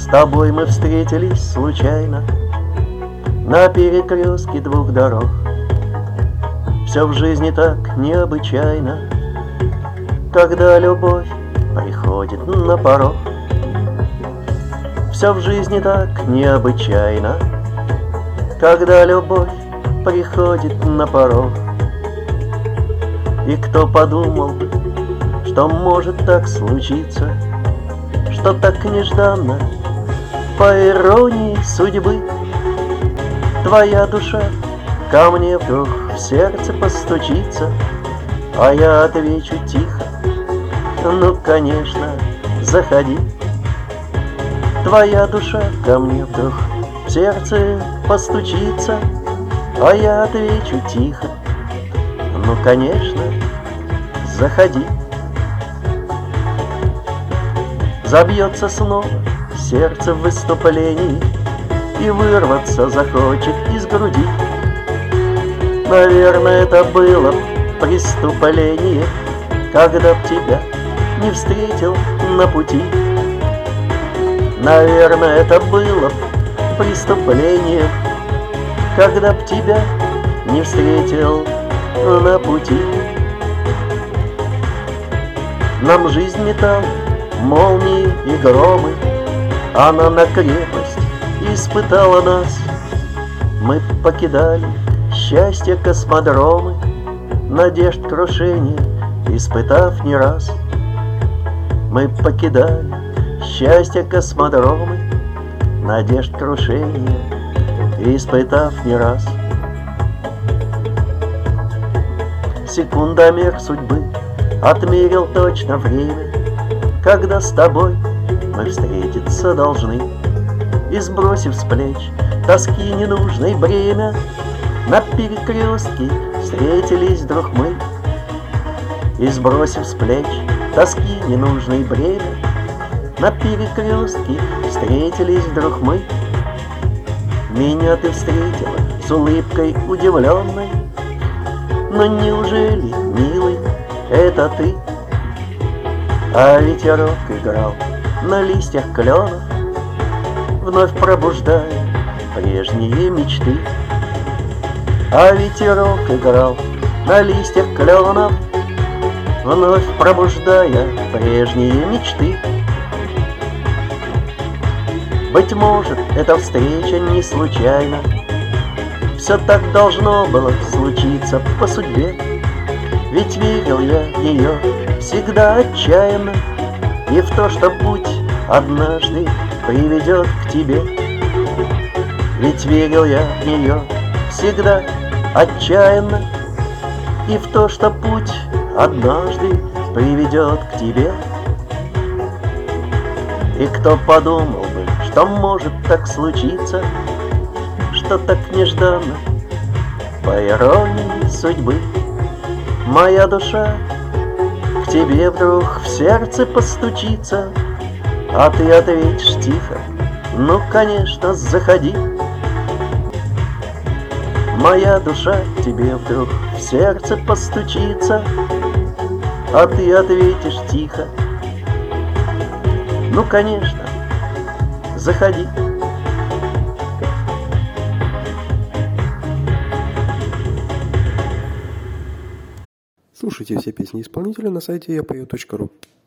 тобой мы встретились случайно на перекрестке двух дорог. Все в жизни так необычайно, когда любовь приходит на порог. Все в жизни так необычайно, когда любовь приходит на порог. И кто подумал бы, что может так случиться, что так нежданно, по иронии судьбы, твоя душа ко мне вдруг в сердце постучится, а я отвечу тихо: ну, конечно, заходи. Твоя душа ко мне вдруг в сердце постучится, а я отвечу тихо: ну, конечно, заходи. Забьется снова сердце в выступлении и вырваться захочет из груди. Наверное, это было преступление, когда б тебя не встретил на пути. Наверное, это было преступление, когда б тебя не встретил на пути. Нам жизнь метала молнии и громы, она на крепость испытала нас. Мы покидали счастье космодромы, надежд крушения испытав не раз. Мы покидали счастье космодромы, надежд крушения испытав не раз. Секундомер судьбы отмерил точно время, когда с тобой мы встретиться должны. И сбросив с плеч тоски ненужной бремя, на перекрестке встретились вдруг мы. И сбросив с плеч тоски ненужной бремя, на перекрестке встретились вдруг мы. Меня ты встретила с улыбкой удивленной, но неужели, милый, это ты? А ветерок играл на листьях кленов, вновь пробуждая прежние мечты. А ветерок играл на листьях кленов, вновь пробуждая прежние мечты. Быть может, эта встреча не случайна, все так должно было случиться по судьбе. Ведь верил я в нее всегда отчаянно, и в то, что путь однажды приведет к тебе. Ведь верил я в нее всегда отчаянно, и в то, что путь однажды приведет к тебе. И кто подумал бы, что может так случиться, что так нежданно, по иронии судьбы, моя душа к тебе вдруг в сердце постучится, а ты ответишь тихо: ну, конечно, заходи. Моя душа к тебе вдруг в сердце постучится, а ты ответишь тихо: ну, конечно, заходи. Слушайте все песни исполнителя на сайте yapeo.ru.